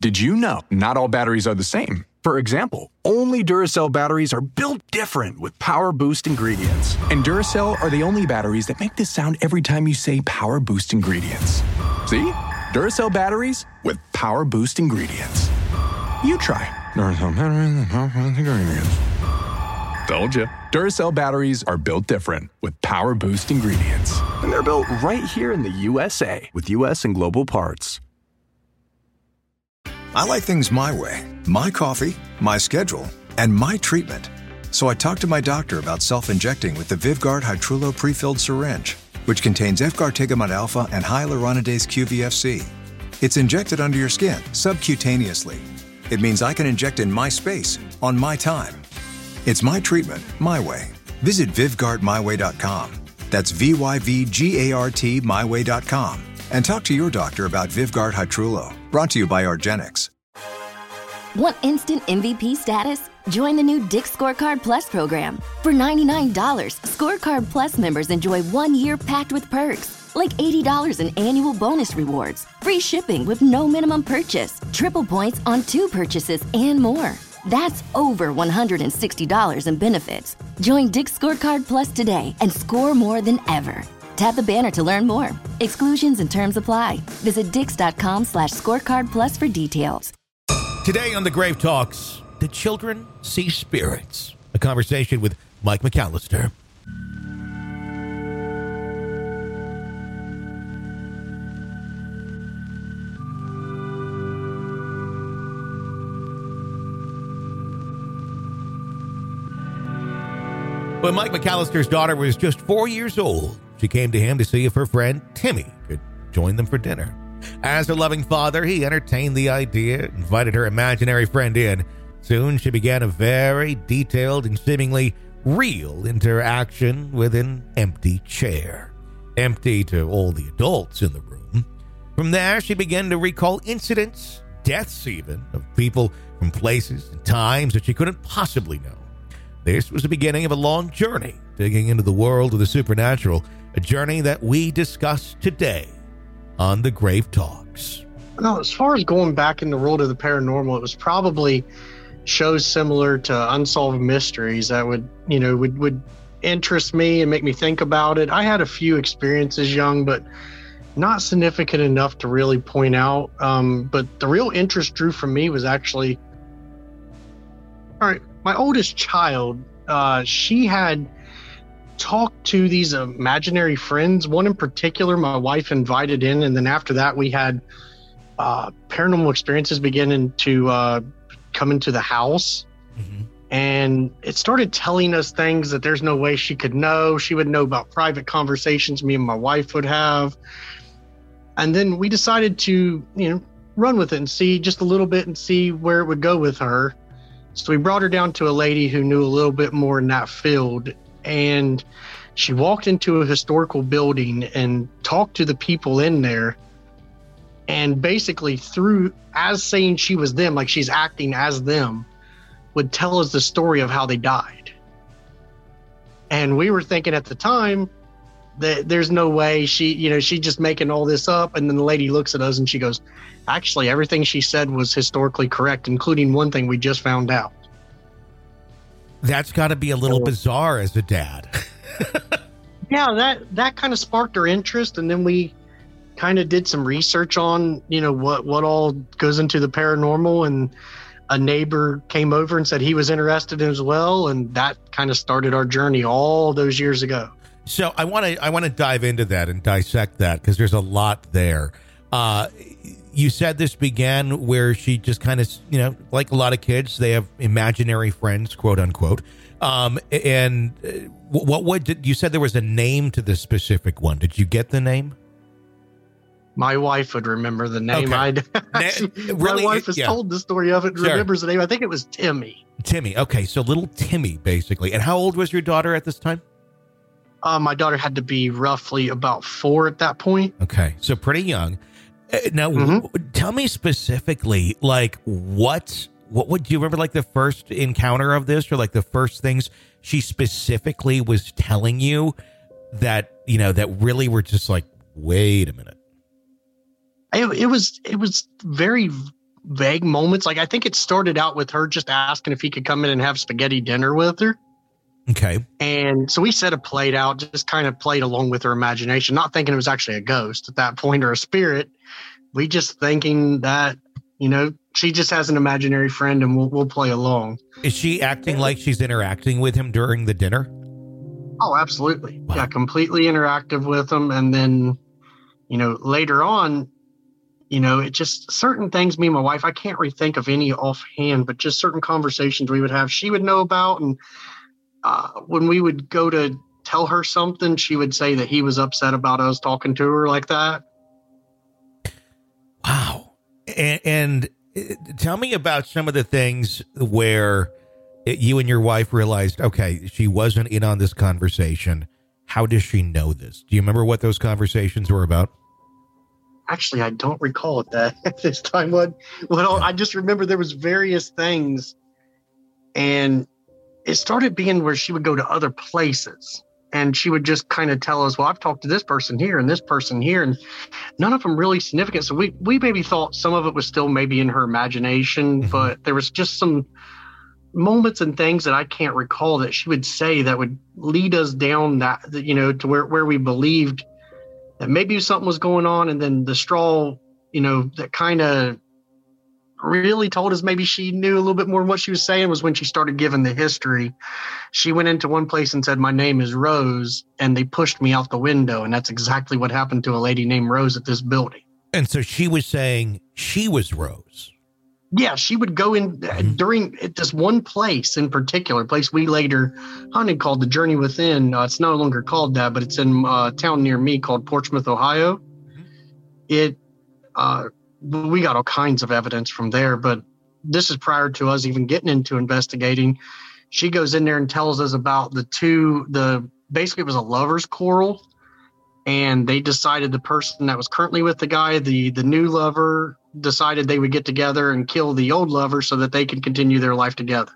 Did you know not all batteries are the same? For example, only Duracell batteries are built different with Power Boost ingredients. And Duracell are the only batteries that make this sound every time you say Power Boost ingredients. See? Duracell batteries with Power Boost ingredients. You try. Duracell batteries with Power Boost ingredients. Told you. Duracell batteries are built different with Power Boost ingredients. And they're built right here in the USA with US and global parts. I like things my way. My coffee, my schedule, and my treatment. So I talked to my doctor about self-injecting with the Vyvgart Hytrulo prefilled syringe, which contains Efgartigimod alpha and hyaluronidase QVFC. It's injected under your skin, subcutaneously. It means I can inject in my space, on my time. It's my treatment, my way. Visit VyvgartMyWay.com. That's VYVGART MyWay.com. And talk to your doctor about Vyvgart Hytrulo. Brought to you by Argenx. Want instant MVP status? Join the new Dick's Scorecard Plus program. For $99, Scorecard Plus members enjoy 1 year packed with perks, like $80 in annual bonus rewards, free shipping with no minimum purchase, triple points on 2 purchases, and more. That's over $160 in benefits. Join Dick's Scorecard Plus today and score more than ever. Tap the banner to learn more. Exclusions and terms apply. Visit dix.com/scorecard plus for details. Today on The Grave Talks, the children see spirits. A conversation with Mike McAllister. When Mike McAllister's daughter was just 4 years old, she came to him to see if her friend Timmy could join them for dinner. As a loving father, he entertained the idea, invited her imaginary friend in. Soon she began a very detailed and seemingly real interaction with an empty chair. Empty to all the adults in the room. From there, she began to recall incidents, deaths even, of people from places and times that she couldn't possibly know. This was the beginning of a long journey, digging into the world of the supernatural, a journey that we discuss today on The Grave Talks. No, as far as going back in the world of the paranormal, it was probably shows similar to Unsolved Mysteries that would interest me and make me think about it. I had a few experiences young, but not significant enough to really point out. But the real interest drew from me was actually, all right, my oldest child, she had talked to these imaginary friends. One in particular, my wife invited in, and then after that, we had paranormal experiences beginning to come into the house. Mm-hmm. And it started telling us things that there's no way she could know. She would know about private conversations me and my wife would have. And then we decided to, run with it and see just a little bit and see where it would go with her. So we brought her down to a lady who knew a little bit more in that field. And she walked into a historical building and talked to the people in there. And basically as saying she was them, like she's acting as them, would tell us the story of how they died. And we were thinking at the time that there's no way she's just making all this up. And then the lady looks at us and she goes, actually, everything she said was historically correct, including one thing we just found out. That's got to be a little bizarre as a dad. Yeah, that kind of sparked our interest. And then we kind of did some research on, what all goes into the paranormal. And a neighbor came over and said he was interested as well. And that kind of started our journey all those years ago. So I want to dive into that and dissect that because there's a lot there. You said this began where she just kind of, like a lot of kids, they have imaginary friends, quote unquote. And you said there was a name to this specific one. Did you get the name? My wife would remember the name. Okay. My wife has told the story of it and remembers the name. I think it was Timmy. Timmy. Okay. So little Timmy, basically. And how old was your daughter at this time? My daughter had to be roughly about 4 at that point. Okay. So pretty young. Now, Tell me specifically, like, what would you remember, like, the first encounter of this or, like, the first things she specifically was telling you that, that really were just like, wait a minute. It was very vague moments. Like, I think it started out with her just asking if he could come in and have spaghetti dinner with her. Okay. And so we set a plate out, just kind of played along with her imagination, not thinking it was actually a ghost at that point or a spirit. We just thinking that, you know, she just has an imaginary friend and we'll play along. Is she acting like she's interacting with him during the dinner? Oh, absolutely. Wow. Yeah, completely interactive with him. And then, you know, later on, you know, it just certain things, me and my wife, I can't really think of any offhand, but just certain conversations we would have, she would know about. And when we would go to tell her something, she would say that he was upset about us talking to her like that. Wow. And tell me about some of the things where you and your wife realized, okay, she wasn't in on this conversation. How does she know this? Do you remember what those conversations were about? Actually, I don't recall it that at this time. I just remember there was various things, and it started being where she would go to other places and she would just kind of tell us, well, I've talked to this person here and this person here, and none of them really significant. So we maybe thought some of it was still maybe in her imagination, Mm-hmm. but there was just some moments and things that I can't recall that she would say that would lead us down that, you know, to where we believed that maybe something was going on. And then the straw, you know, that kind of really told us maybe she knew a little bit more than what she was saying was when she started giving the history. She went into one place and said, my name is Rose, and they pushed me out the window. And that's exactly what happened to a lady named Rose at this building. And so she was saying she was Rose. Yeah, she would go in during this one place in particular, place we later hunted called the Journey Within. It's no longer called that, but it's in a town near me called Portsmouth, Ohio. It, we got all kinds of evidence from there, but this is prior to us even getting into investigating. She goes in there and tells us about basically it was a lover's quarrel, and they decided the person that was currently with the guy, the new lover, decided they would get together and kill the old lover so that they could continue their life together.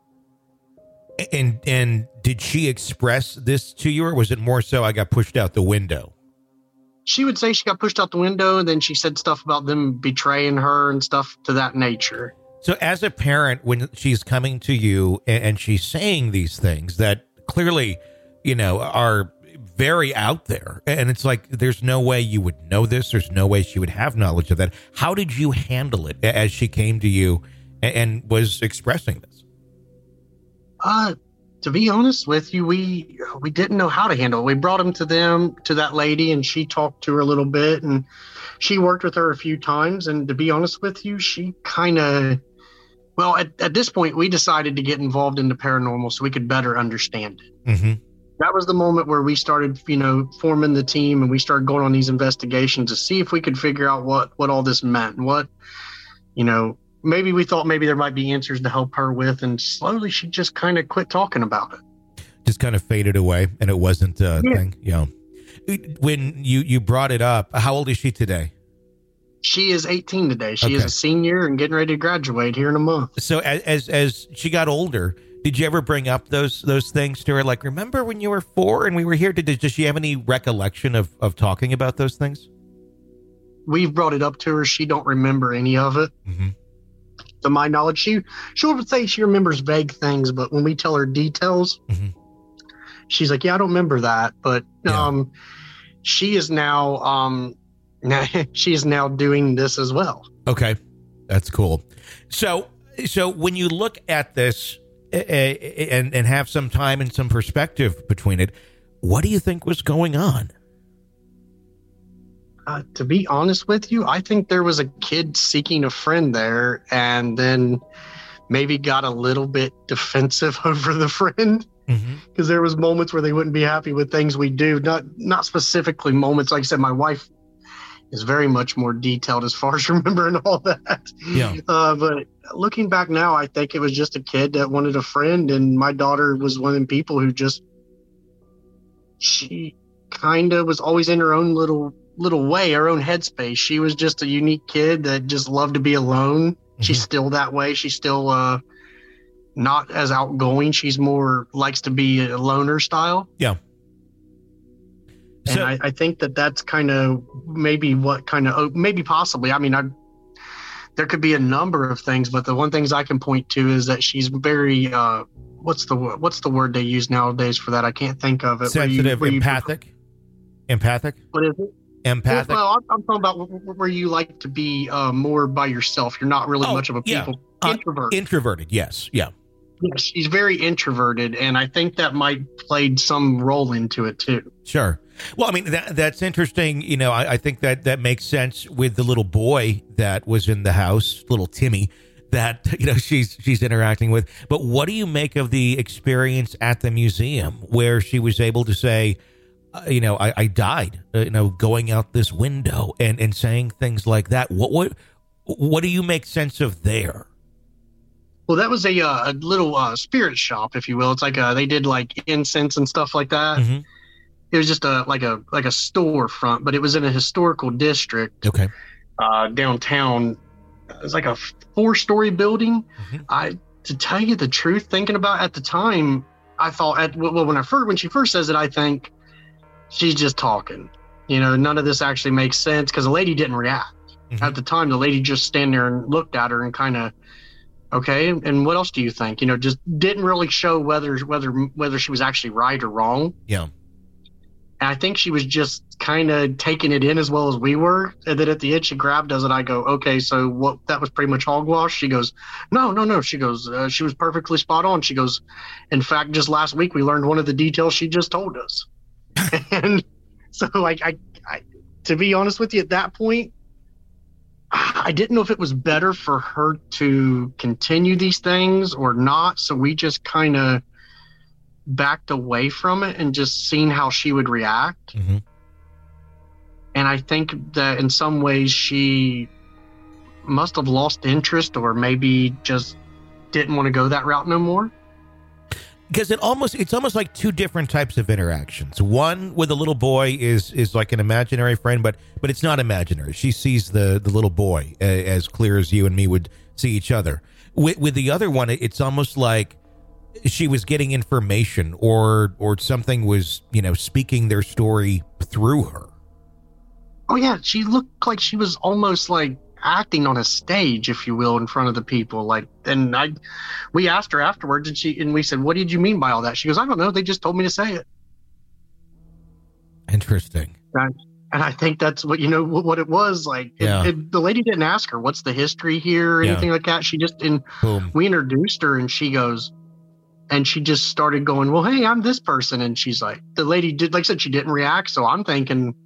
And did she express this to you, or was it more so I got pushed out the window? She would say she got pushed out the window, and then she said stuff about them betraying her and stuff to that nature. So as a parent, when she's coming to you and she's saying these things that clearly, you know, are very out there, and it's like, there's no way you would know this. There's no way she would have knowledge of that. How did you handle it as she came to you and was expressing this? To be honest with you, we didn't know how to handle it. We brought him to that lady, and she talked to her a little bit, and she worked with her a few times. And to be honest with you, she kind of, well, at this point, we decided to get involved in the paranormal so we could better understand it. Mm-hmm. That was the moment where we started, you know, forming the team, and we started going on these investigations to see if we could figure out what all this meant and what, you know, maybe we thought maybe there might be answers to help her with, and slowly she just kind of quit talking about it. Just kind of faded away, and it wasn't a thing. Yeah. When you brought it up, how old is she today? She is 18 today. She is a senior and getting ready to graduate here in a month. So as she got older, did you ever bring up those things to her? Like, remember when you were 4 and we were here? Does she have any recollection of talking about those things? We've brought it up to her. She don't remember any of it. Mm-hmm. To my knowledge, she'll say she remembers vague things, but when we tell her details, she's like, yeah, I don't remember that. But she is now doing this as well. Okay. That's cool. So when you look at this and have some time and some perspective between it, what do you think was going on? To be honest with you, I think there was a kid seeking a friend there, and then maybe got a little bit defensive over the friend, because there was moments where they wouldn't be happy with things we do. Not specifically moments. Like I said, my wife is very much more detailed as far as remembering all that. Yeah. But looking back now, I think it was just a kid that wanted a friend, and my daughter was one of them people who she kind of was always in her own little way, her own headspace. She was just a unique kid that just loved to be alone. She's still that way. She's still not as outgoing. She's more likes to be a loner style. Yeah. And I think that's kind of maybe possibly. I mean, there could be a number of things, but the one things I can point to is that she's very what's the word they use nowadays for that? I can't think of it. Sensitive, empathic. What is it? Empathic. Well, I'm talking about where you like to be more by yourself. You're not really much of a people. Introverted, yes. Yeah. Yes, she's very introverted, and I think that might played some role into it too. Sure. Well, I mean, that's interesting. You know, I think that makes sense with the little boy that was in the house, little Timmy, that, you know, she's interacting with. But what do you make of the experience at the museum where she was able to say, you know, I died, you know, going out this window and saying things like that? What do you make sense of there? Well, that was a little spirit shop, if you will. It's like they did like incense and stuff like that. Mm-hmm. It was just like a storefront, but it was in a historical district. Okay. Downtown. It was like a 4-story building. Mm-hmm. To tell you the truth, thinking about it at the time, I thought when she first says it, I think she's just talking. You know, none of this actually makes sense because the lady didn't react. Mm-hmm. At the time, the lady just stand there and looked at her and kind of, okay, and what else do you think? You know, just didn't really show whether she was actually right or wrong. Yeah. And I think she was just kind of taking it in as well as we were. And then at the end, she grabbed us, and I go, okay, so what? That was pretty much hogwash. She goes, no. She goes, she was perfectly spot on. She goes, in fact, just last week we learned one of the details she just told us. And so, like, I to be honest with you, at that point, I didn't know if it was better for her to continue these things or not. So we just kind of backed away from it and just seen how she would react. Mm-hmm. And I think that in some ways she must have lost interest or maybe just didn't want to go that route no more. Because it's almost like two different types of interactions. One with a little boy is like an imaginary friend, but it's not imaginary. She sees the little boy as clear as you and me would see each other. With the other one, it's almost like she was getting information or something was, you know, speaking their story through her. Oh yeah, she looked like she was almost like acting on a stage, if you will, in front of the people. Like, and we asked her afterwards, and we said, "What did you mean by all that?" She goes, "I don't know. They just told me to say it." Interesting. And I think that's what it was like. Yeah. The lady didn't ask her what's the history here or anything like that. She just we introduced her, and she goes, and she just started going, "Well, hey, I'm this person," and she's like, the lady did, like I said, she didn't react. So I'm thinking,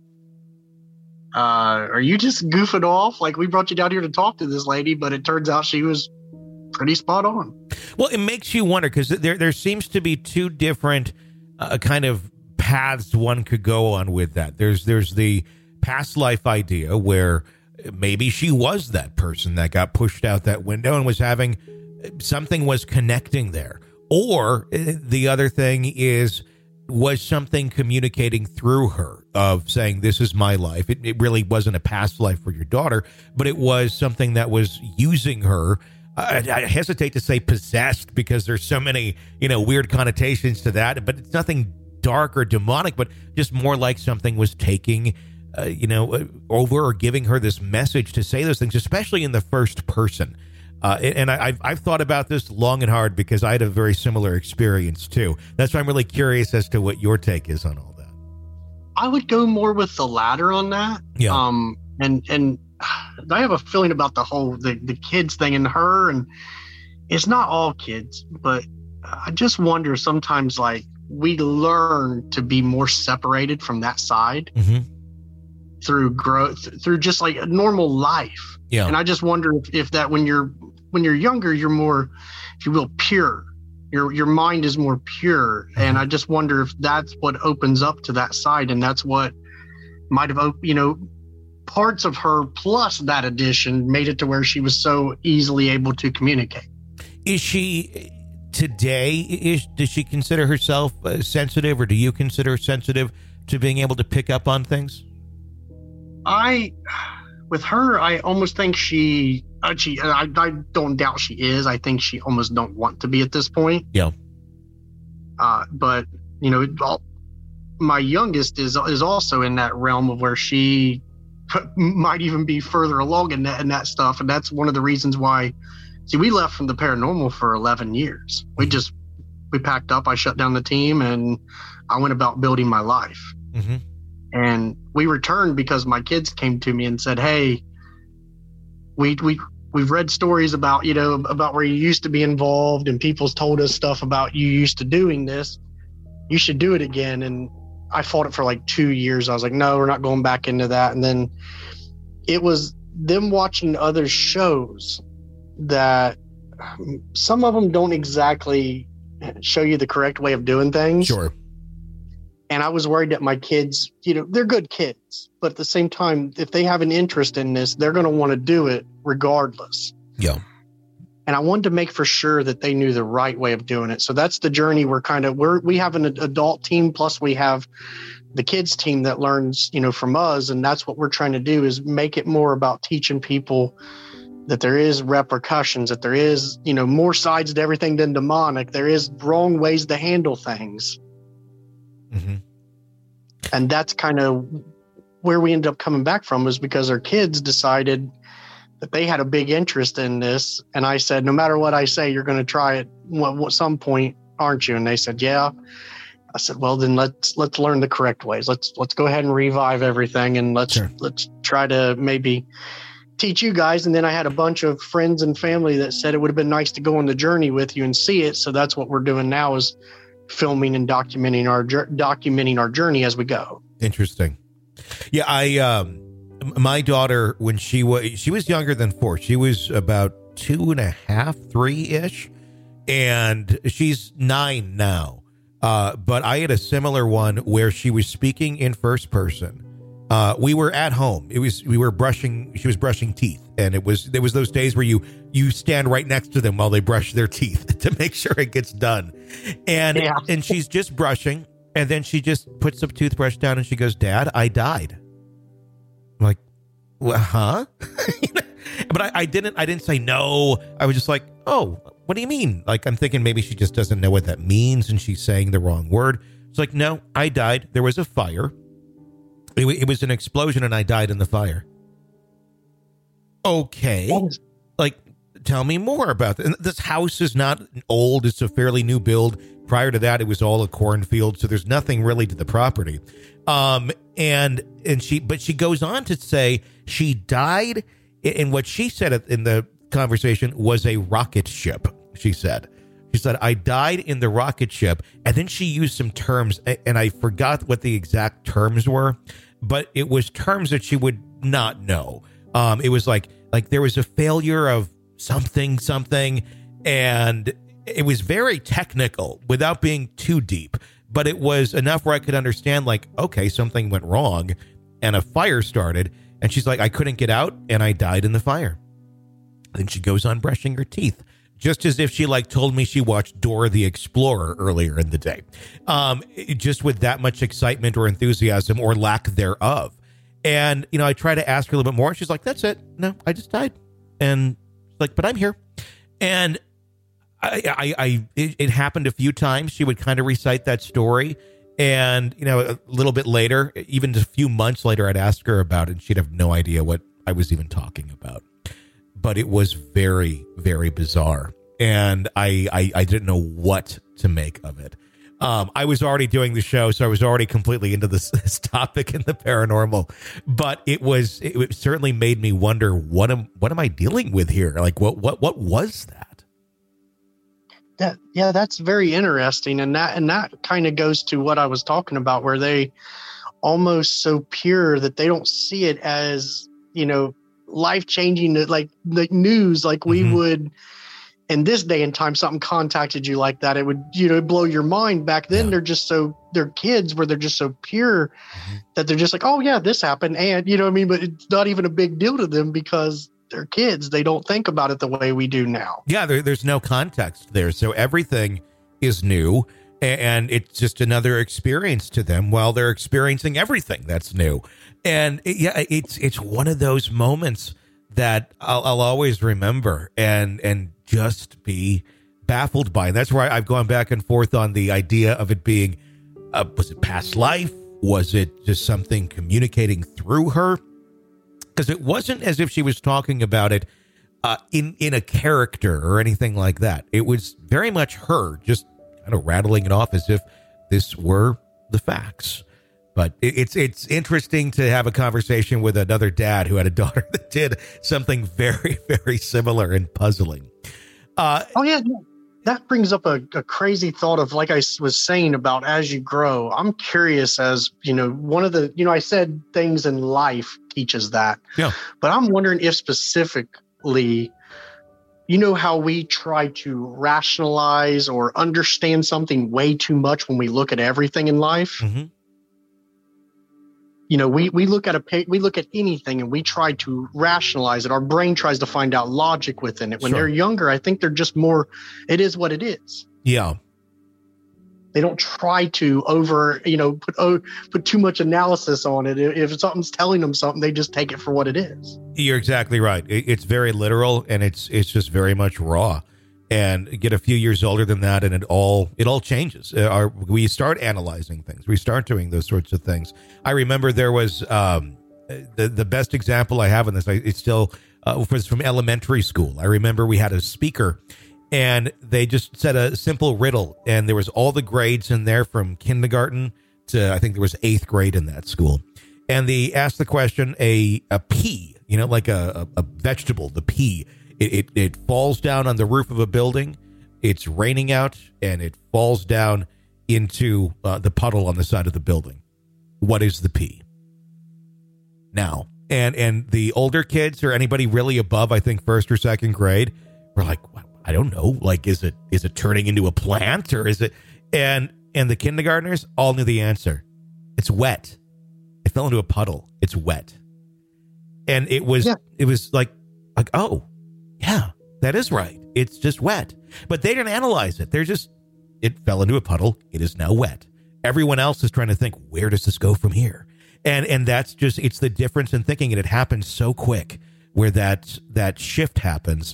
are you just goofing off? Like, we brought you down here to talk to this lady, but it turns out she was pretty spot on. Well, it makes you wonder, because there seems to be two different kind of paths one could go on with that. There's the past life idea where maybe she was that person that got pushed out that window and was having something was connecting there. Or the other thing was something communicating through her of saying, this is my life. It really wasn't a past life for your daughter, but it was something that was using her. I hesitate to say possessed because there's so many, you know, weird connotations to that, but it's nothing dark or demonic, but just more like something was taking, over or giving her this message to say those things, especially in the first person. And I've thought about this long and hard because I had a very similar experience too. That's why I'm really curious as to what your take is on all that. I would go more with the latter on that. Yeah. And I have a feeling about the whole the kids thing in her, and it's not all kids, but I just wonder sometimes, like, we learn to be more separated from that side through growth, through just like a normal life. Yeah. And I just wonder if that when you're younger, you're more, if you will, pure. Your mind is more pure. And I just wonder if that's what opens up to that side, and that's what might have, parts of her plus that addition made it to where she was so easily able to communicate. Is she today, does she consider herself sensitive, or do you consider her sensitive to being able to pick up on things? With her, I almost think I don't doubt she is. I think she almost don't want to be at this point. Yeah. But my youngest is also in that realm of where she might even be further along in that stuff. And that's one of the reasons why, we left from the paranormal for 11 years. We packed up, I shut down the team, and I went about building my life. Mm-hmm. And we returned because my kids came to me and said, hey, we've read stories about, about where you used to be involved, and people's told us stuff about you used to doing this. You should do it again. And I fought it for like 2 years. I was like, no, we're not going back into that. And then it was them watching other shows that some of them don't exactly show you the correct way of doing things. Sure. And I was worried that my kids, they're good kids, but at the same time, if they have an interest in this, they're going to want to do it regardless. Yeah. And I wanted to make for sure that they knew the right way of doing it. So that's the journey we have an adult team, plus we have the kids team that learns, from us. And that's what we're trying to do, is make it more about teaching people that there is repercussions, that there is, more sides to everything than demonic. There is wrong ways to handle things. Mm-hmm. And that's kind of where we ended up coming back from, is because our kids decided that they had a big interest in this. And I said, no matter what I say, you're going to try it at some point, aren't you? And they said, yeah. I said, well, then let's learn the correct ways. Let's go ahead and revive everything. And let's try to maybe teach you guys. And then I had a bunch of friends and family that said it would have been nice to go on the journey with you and see it. So that's what we're doing now, is filming and documenting our journey as we go. Interesting. Yeah, my daughter, when she was younger than 4, she was about 2.5, 3-ish, and she's 9 now. But I had a similar one where she was speaking in first person. We were at home. She was brushing teeth, and there was those days where you stand right next to them while they brush their teeth to make sure it gets done. And she's just brushing, and then she just puts the toothbrush down and she goes, Dad, I died. I'm like, well, huh? But I didn't say no. I was just like, oh, what do you mean? Like, I'm thinking maybe she just doesn't know what that means and she's saying the wrong word. It's like, no, I died. There was a fire. It was an explosion and I died in the fire. Okay. Like, tell me more about that. And this house is not old. It's a fairly new build. Prior to that, it was all a cornfield. So there's nothing really to the property. But she goes on to say she died in what she said in the conversation was a rocket ship. She said, I died in the rocket ship. And then she used some terms, and I forgot what the exact terms were, but it was terms that she would not know. It was like there was a failure of something, and it was very technical without being too deep, but it was enough where I could understand, like, okay, something went wrong and a fire started. And she's like, I couldn't get out and I died in the fire. Then she goes on brushing her teeth, just as if she told me she watched Dora the Explorer earlier in the day. Just with that much excitement or enthusiasm or lack thereof. And, I try to ask her a little bit more. And she's like, that's it. No, I just died. And like, but I'm here. And it happened a few times. She would kind of recite that story. And, a little bit later, even just a few months later, I'd ask her about it and she'd have no idea what I was even talking about. But it was very, very bizarre. And I didn't know what to make of it. I was already doing the show, so I was already completely into this topic in the paranormal. But it certainly made me wonder, what am I dealing with here? Like, what was that? That's very interesting. And that kind of goes to what I was talking about, where they almost so pure that they don't see it as, life-changing, like the news, like we would in this day and time. Something contacted you like that, it would blow your mind. Back then, they're kids where they're just so pure that they're just like, oh yeah, this happened, and but it's not even a big deal to them because they're kids. They don't think about it the way we do now. Yeah, there's no context there, so everything is new, and it's just another experience to them while they're experiencing everything that's new. And it's one of those moments that I'll always remember and just be baffled by. And that's why I've gone back and forth on the idea of it being, was it past life? Was it just something communicating through her? because it wasn't as if she was talking about it in a character or anything like that. It was very much her just kind of rattling it off as if this were the facts. But it's interesting to have a conversation with another dad who had a daughter that did something very, very similar and puzzling. That brings up a crazy thought of, like I was saying about as you grow. I'm curious, as one of the, I said things in life teaches that. Yeah. But I'm wondering if specifically, how we try to rationalize or understand something way too much when we look at everything in life. Mm-hmm. We look at anything and we try to rationalize it. Our brain tries to find out logic within it. When they're younger, I think they're just more, it is what it is. Yeah. They don't try to put too much analysis on it. If something's telling them something, they just take it for what it is. You're exactly right. It's very literal, and it's just very much raw. And get a few years older than that, and it all changes. We start analyzing things. We start doing those sorts of things. I remember there was the best example I have in this. It's still was from elementary school. I remember we had a speaker, and they just said a simple riddle, and there was all the grades in there from kindergarten to, I think there was 8th grade in that school. And they asked the question: a pea, like a vegetable, the pea. It falls down on the roof of a building. It's raining out, and it falls down into the puddle on the side of the building. What is the pea? Now, and the older kids, or anybody really above, I think 1st or 2nd grade, were like, I don't know. Like, is it turning into a plant, or is it? And the kindergartners all knew the answer. It's wet. It fell into a puddle. It's wet. And it was like, oh. Yeah, that is right. It's just wet. But they didn't analyze it. It fell into a puddle. It is now wet. Everyone else is trying to think, where does this go from here? And that's just, it's the difference in thinking. And it happens so quick where that shift happens.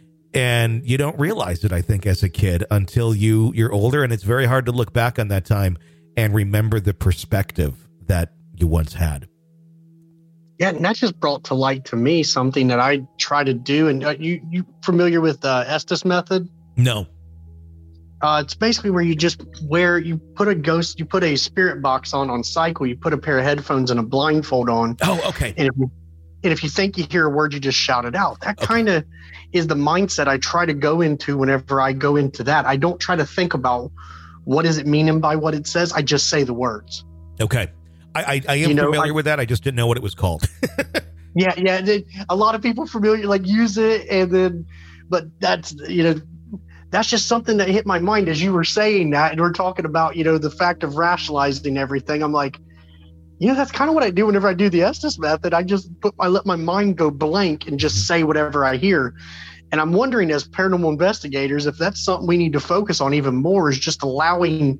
And you don't realize it, I think, as a kid until you're older. And it's very hard to look back on that time and remember the perspective that you once had. Yeah, and that just brought to light to me something that I try to do. And you familiar with the Estes method? No. It's basically where you put a spirit box on cycle. You put a pair of headphones and a blindfold on. Oh, okay. And if you think you hear a word, you just shout it out. That kind of is the mindset I try to go into whenever I go into that. I don't try to think about what is it meaning by what it says. I just say the words. Okay. I am familiar with that. I just didn't know what it was called. Yeah. A lot of people familiar, use it. But that's just something that hit my mind as you were saying that. And we're talking about, the fact of rationalizing everything. I'm like, that's kind of what I do whenever I do the Estes method. I let my mind go blank and just say whatever I hear. And I'm wondering, as paranormal investigators, if that's something we need to focus on even more, is just allowing,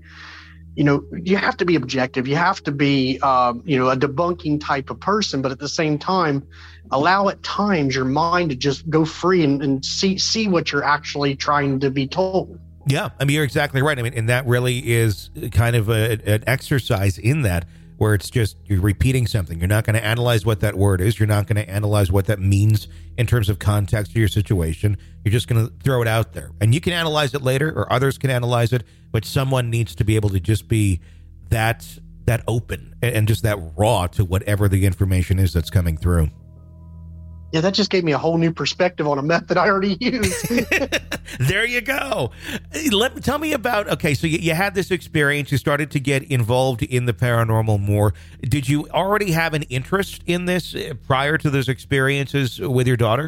you have to be objective. You have to be, a debunking type of person. But at the same time, allow at times your mind to just go free and see what you're actually trying to be told. Yeah, I mean, you're exactly right. I mean, and that really is kind of an exercise in that, where it's just you're repeating something. You're not going to analyze what that word is. You're not going to analyze what that means in terms of context to your situation. You're just going to throw it out there. And you can analyze it later, or others can analyze it, but someone needs to be able to just be that open and just that raw to whatever the information is that's coming through. Yeah, that just gave me a whole new perspective on a method I already used. There you go. Tell me about, okay, so you had this experience. You started to get involved in the paranormal more. Did you already have an interest in this prior to those experiences with your daughter?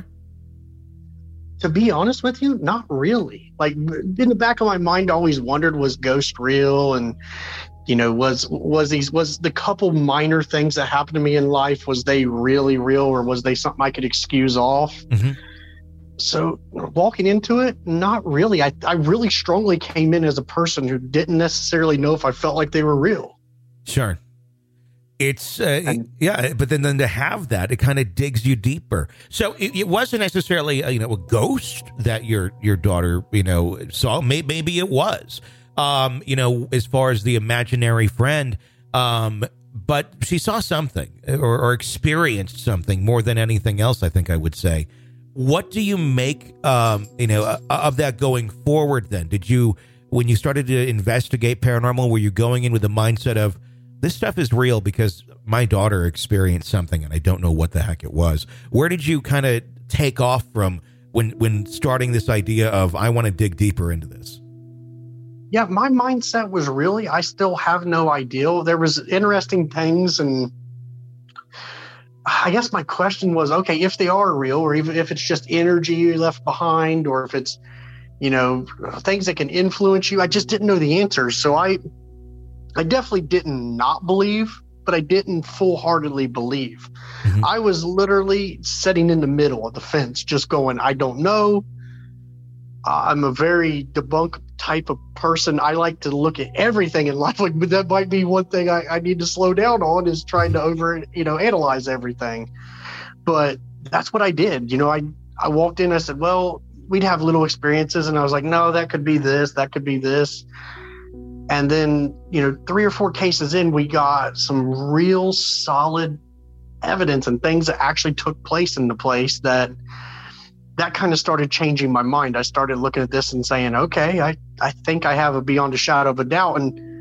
To be honest with you, not really. Like, in the back of my mind, I always wondered, was ghost real? And was the couple minor things that happened to me in life, was they really real, or was they something I could excuse off? Mm-hmm. So walking into it, not really. I really strongly came in as a person who didn't necessarily know if I felt like they were real. Sure. It's, but then to have that, it kind of digs you deeper. So it wasn't necessarily, a ghost that your daughter, saw. Maybe it was. As far as the imaginary friend, but she saw something or experienced something more than anything else, I think I would say. What do you make, of that going forward then? Did you, when you started to investigate paranormal, were you going in with the mindset of, this stuff is real because my daughter experienced something and I don't know what the heck it was? Where did you kind of take off from when starting this idea of, I want to dig deeper into this? Yeah, my mindset was really, I still have no idea. There was interesting things, and I guess my question was, okay, if they are real, or even if it's just energy you left behind, or if it's, things that can influence you, I just didn't know the answers. So I definitely didn't not believe, but I didn't full-heartedly believe. Mm-hmm. I was literally sitting in the middle of the fence, just going, I don't know. I'm a very debunk type of person. I like to look at everything in life. But that might be one thing I need to slow down on, is trying to analyze everything. But that's what I did. I walked in, I said, well, we'd have little experiences. And I was like, no, that could be this, that could be this. And then, 3 or 4 cases in, we got some real solid evidence and things that actually took place in the place that kind of started changing my mind. I started looking at this and saying, okay, I think I have a beyond a shadow of a doubt.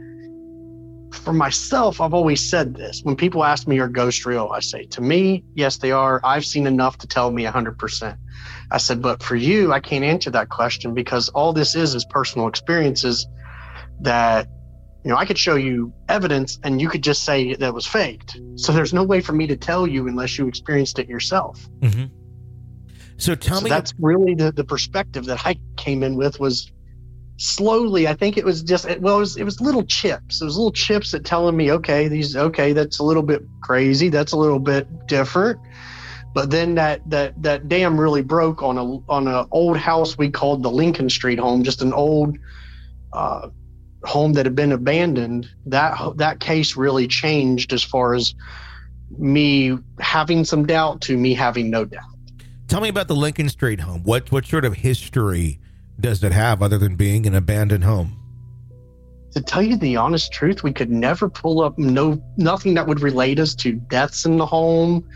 And for myself, I've always said this. When people ask me, are ghosts real? I say, to me, yes, they are. I've seen enough to tell me 100%. I said, but for you, I can't answer that question, because all this is personal experiences that, I could show you evidence and you could just say that was faked. So there's no way for me to tell you unless you experienced it yourself. Mm-hmm. So tell me, that's really the perspective that I came in with, was slowly. I think it was just, it was little chips. It was little chips that telling me, okay, that's a little bit crazy. That's a little bit different. But then that dam really broke on a old house we called the Lincoln Street home, just an old home that had been abandoned. That case really changed as far as me having some doubt to me having no doubt. Tell me about the Lincoln Street home. What sort of history does it have other than being an abandoned home? To tell you the honest truth, we could never pull up nothing that would relate us to deaths in the home.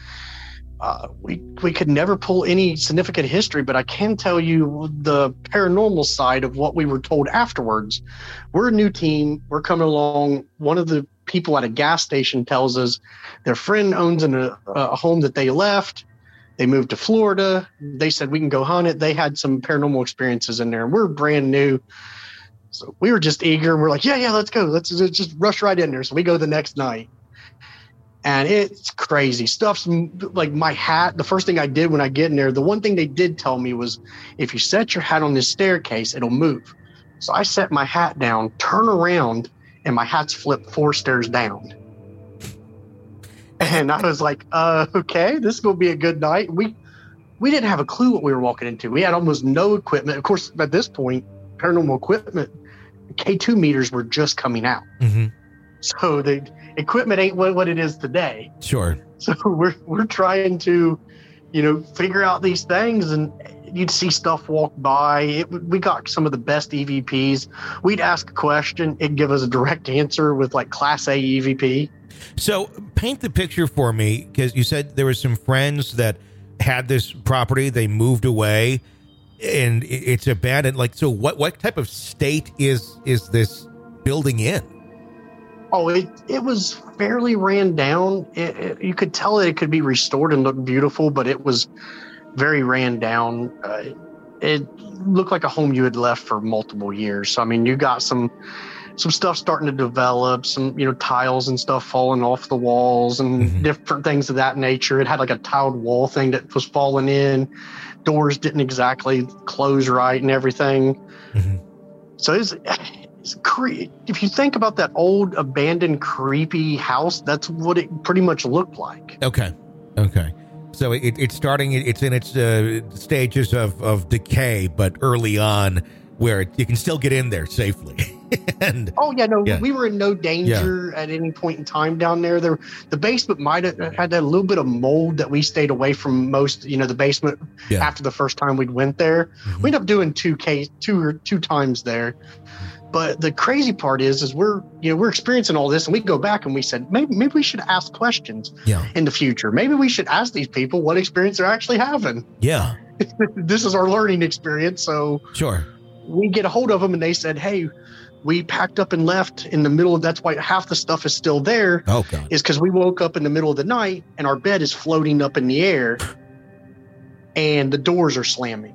We could never pull any significant history, but I can tell you the paranormal side of what we were told afterwards. We're a new team. We're coming along. One of the people at a gas station tells us their friend owns a home that they left. They moved to Florida. They said, we can go hunt it. They had some paranormal experiences in there, and we're brand new. So we were just eager, and we're like, yeah, let's go. Let's just rush right in there. So we go the next night. And it's crazy stuff. Like my hat, the first thing I did when I get in there, the one thing they did tell me was, if you set your hat on this staircase, it'll move. So I set my hat down, turn around, and my hat's flipped 4 stairs down. And I was like, okay, this is going to be a good night. We didn't have a clue what we were walking into. We had almost no equipment. Of course, at this point, paranormal equipment, K2 meters were just coming out. Mm-hmm. So the equipment ain't what it is today. Sure. So we're trying to, figure out these things, and you'd see stuff walk by. We got some of the best EVPs. We'd ask a question, it'd give us a direct answer with like Class A EVP. So paint the picture for me, because you said there were some friends that had this property. They moved away, and it's abandoned. Like, so what type of state is this building in? Oh, it was fairly ran down. You could tell that it could be restored and look beautiful, but it was very ran down. It looked like a home you had left for multiple years. So, I mean, you got some stuff starting to develop, some, tiles and stuff falling off the walls and mm-hmm. different things of that nature. It had like a tiled wall thing that was falling in. Doors didn't exactly close right and everything. Mm-hmm. So if you think about that old abandoned creepy house, that's what it pretty much looked like. Okay. So it's in its stages of decay, but early on, where you can still get in there safely. We were in no danger at any point in time down there. The basement might have had a little bit of mold that we stayed away from most, the basement after the first time we went there. Mm-hmm. We ended up doing two times there. But the crazy part is we're experiencing all this, and we go back and we said, maybe we should ask questions in the future. Maybe we should ask these people what experience they're actually having. Yeah. This is our learning experience. So sure. We get a hold of them and they said, hey, we packed up and left in the middle of, that's why half the stuff is still there. Oh, God. Is because we woke up in the middle of the night and our bed is floating up in the air and the doors are slamming.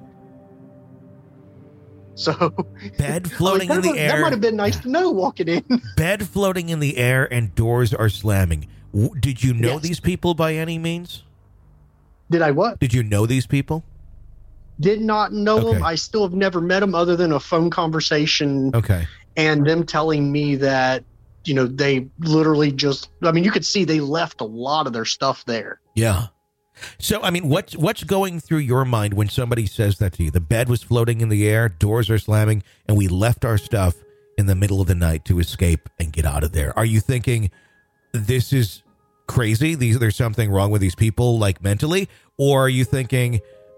So bed floating in the air. That might have been nice to know walking in. Bed floating in the air and doors are slamming. Did you know these people by any means? Did I what? Did you know these people? Did not know them. I still have never met them other than a phone conversation. Okay. And them telling me that, they literally just, you could see they left a lot of their stuff there. Yeah. So, what's going through your mind when somebody says that to you? The bed was floating in the air, doors are slamming, and we left our stuff in the middle of the night to escape and get out of there. Are you thinking this is crazy? There's something wrong with these people, like mentally? Or are you thinking,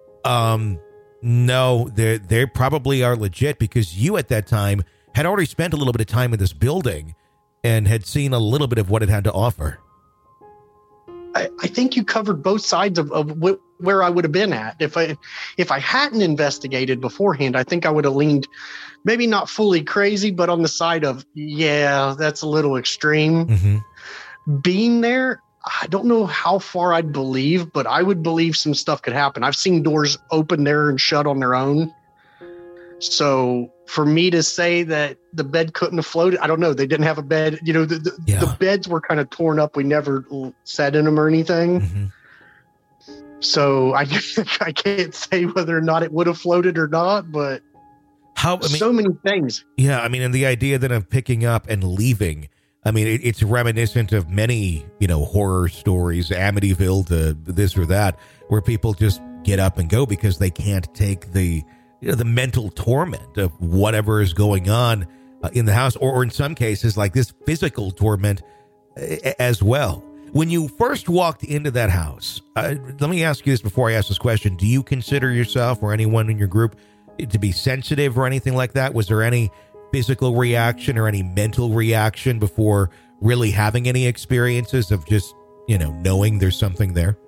no, they probably are legit because you at that time had already spent a little bit of time in this building and had seen a little bit of what it had to offer? I think you covered both sides of where I would have been at. If I hadn't investigated beforehand, I think I would have leaned maybe not fully crazy, but on the side of, that's a little extreme. Mm-hmm. Being there, I don't know how far I'd believe, but I would believe some stuff could happen. I've seen doors open there and shut on their own. So for me to say that the bed couldn't have floated, I don't know. They didn't have a bed. The beds were kind of torn up. We never sat in them or anything. Mm-hmm. So I can't say whether or not it would have floated or not, but so many things. Yeah. And the idea then of picking up and leaving, it's reminiscent of many, horror stories, Amityville to this or that, where people just get up and go because they can't take the mental torment of whatever is going on in the house, or in some cases, like this physical torment as well. When you first walked into that house, let me ask you this before I ask this question. Do you consider yourself or anyone in your group to be sensitive or anything like that? Was there any physical reaction or any mental reaction before really having any experiences of just, knowing there's something there?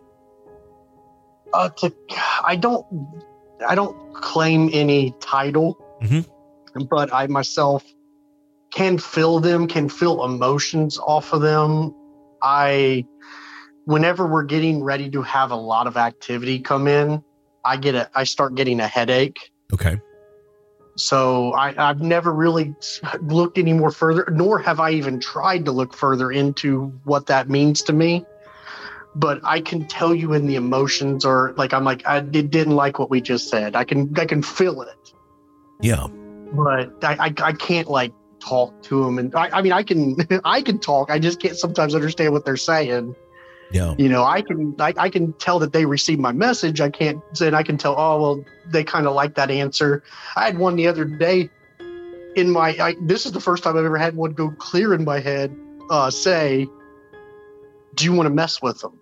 I don't claim any title, mm-hmm. but I myself can feel emotions off of them. Whenever we're getting ready to have a lot of activity come in, I start getting a headache. Okay. So I've never really looked any more further, nor have I even tried to look further into what that means to me. But I can tell you in the emotions, or I didn't like what we just said. I can feel it. Yeah. But I can't talk to them, and I can talk. I just can't sometimes understand what they're saying. Yeah. I can tell that they received my message. I can tell, oh, well, they kind of like that answer. I had one the other day this is the first time I've ever had one go clear in my head, say, do you want to mess with them?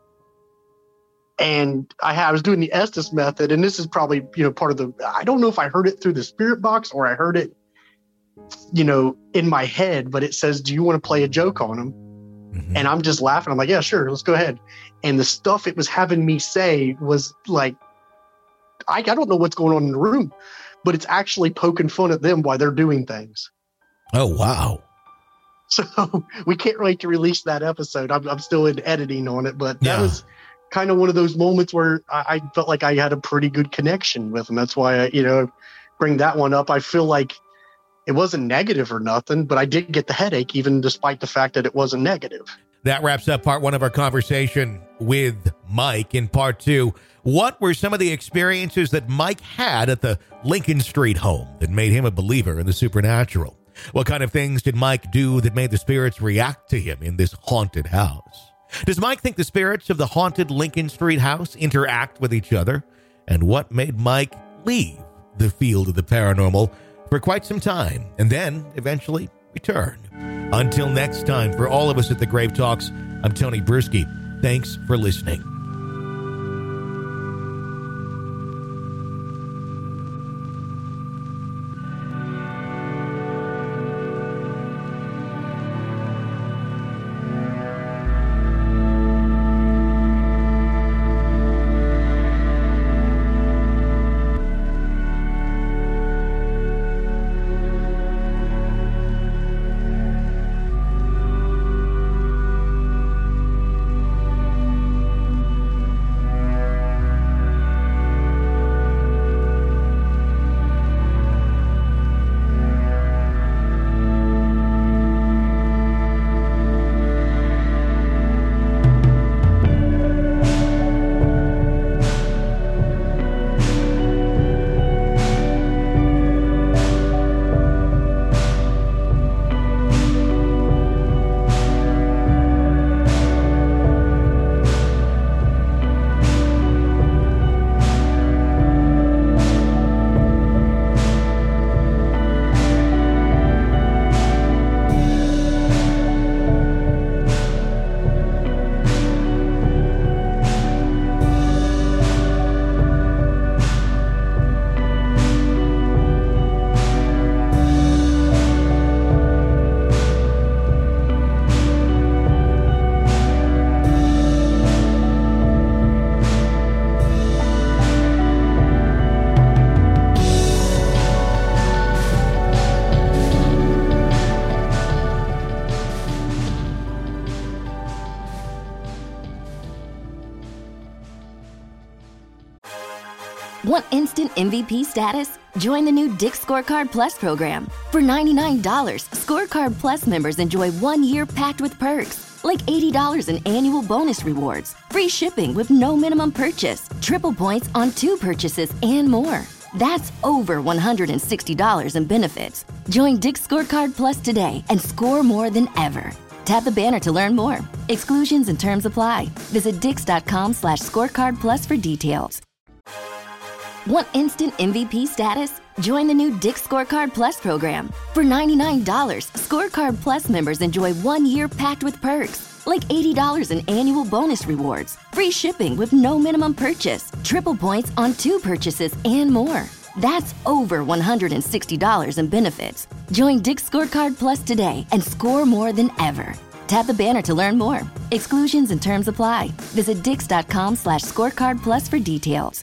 And I was doing the Estes method, and this is probably, part of I don't know if I heard it through the spirit box or I heard it, in my head, but it says, do you want to play a joke on them? Mm-hmm. And I'm just laughing. I'm like, yeah, sure. Let's go ahead. And the stuff it was having me say was like, I don't know what's going on in the room, but it's actually poking fun at them while they're doing things. Oh, wow. So we can't wait to release that episode. I'm still in editing on it, but that was kind of one of those moments where I felt like I had a pretty good connection with them. That's why I, bring that one up. I feel like it wasn't negative or nothing, but I did get the headache, even despite the fact that it wasn't negative. That wraps up part one of our conversation with Mike. In part two, what were some of the experiences that Mike had at the Lincoln Street home that made him a believer in the supernatural? What kind of things did Mike do that made the spirits react to him in this haunted house? Does Mike think the spirits of the haunted Lincoln Street house interact with each other? And what made Mike leave the field of the paranormal for quite some time and then eventually return? Until next time, for all of us at the Grave Talks, I'm Tony Bruschi. Thanks for listening. Want instant MVP status? Join the new Dick's Scorecard Plus program. For $99, Scorecard Plus members enjoy 1 year packed with perks, like $80 in annual bonus rewards, free shipping with no minimum purchase, triple points on 2 purchases, and more. That's over $160 in benefits. Join Dick's Scorecard Plus today and score more than ever. Tap the banner to learn more. Exclusions and terms apply. Visit dix.com/scorecard plus for details. Want instant MVP status? Join the new Dick's Scorecard Plus program. For $99, Scorecard Plus members enjoy 1 year packed with perks, like $80 in annual bonus rewards, free shipping with no minimum purchase, triple points on 2 purchases, and more. That's over $160 in benefits. Join Dick's Scorecard Plus today and score more than ever. Tap the banner to learn more. Exclusions and terms apply. Visit dix.com/scorecard plus for details.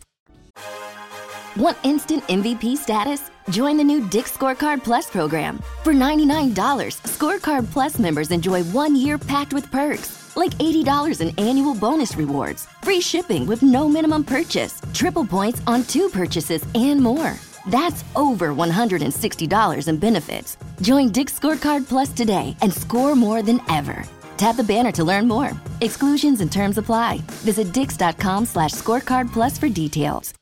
Want instant MVP status? Join the new Dick's Scorecard Plus program. For $99, Scorecard Plus members enjoy 1 year packed with perks, like $80 in annual bonus rewards, free shipping with no minimum purchase, triple points on 2 purchases, and more. That's over $160 in benefits. Join Dick's Scorecard Plus today and score more than ever. Tap the banner to learn more. Exclusions and terms apply. Visit dix.com/scorecard plus for details.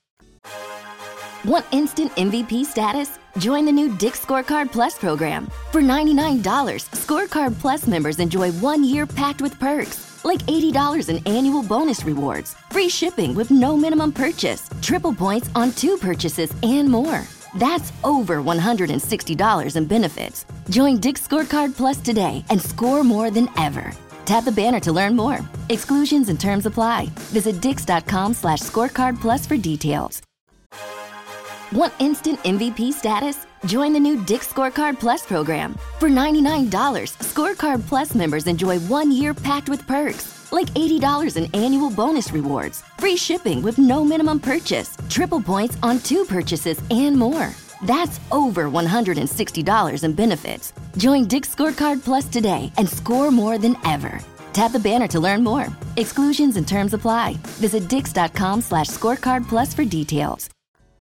Want instant MVP status? Join the new Dick's Scorecard Plus program. For $99, Scorecard Plus members enjoy 1 year packed with perks, like $80 in annual bonus rewards, free shipping with no minimum purchase, triple points on 2 purchases, and more. That's over $160 in benefits. Join Dick's Scorecard Plus today and score more than ever. Tap the banner to learn more. Exclusions and terms apply. Visit dix.com/scorecard plus for details. Want instant MVP status? Join the new Dick's Scorecard Plus program. For $99, Scorecard Plus members enjoy 1 year packed with perks, like $80 in annual bonus rewards, free shipping with no minimum purchase, triple points on 2 purchases, and more. That's over $160 in benefits. Join Dick's Scorecard Plus today and score more than ever. Tap the banner to learn more. Exclusions and terms apply. Visit dix.com/scorecard plus for details.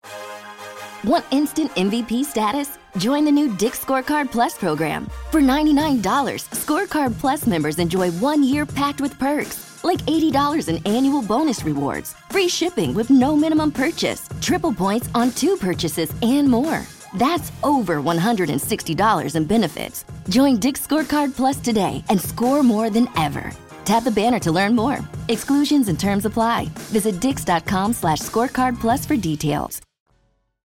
Want instant MVP status? Join the new Dick's Scorecard Plus program. For $99, Scorecard Plus members enjoy 1 year packed with perks, like $80 in annual bonus rewards, free shipping with no minimum purchase, triple points on 2 purchases, and more. That's over $160 in benefits. Join Dick's Scorecard Plus today and score more than ever. Tap the banner to learn more. Exclusions and terms apply. Visit dix.com/scorecard plus for details.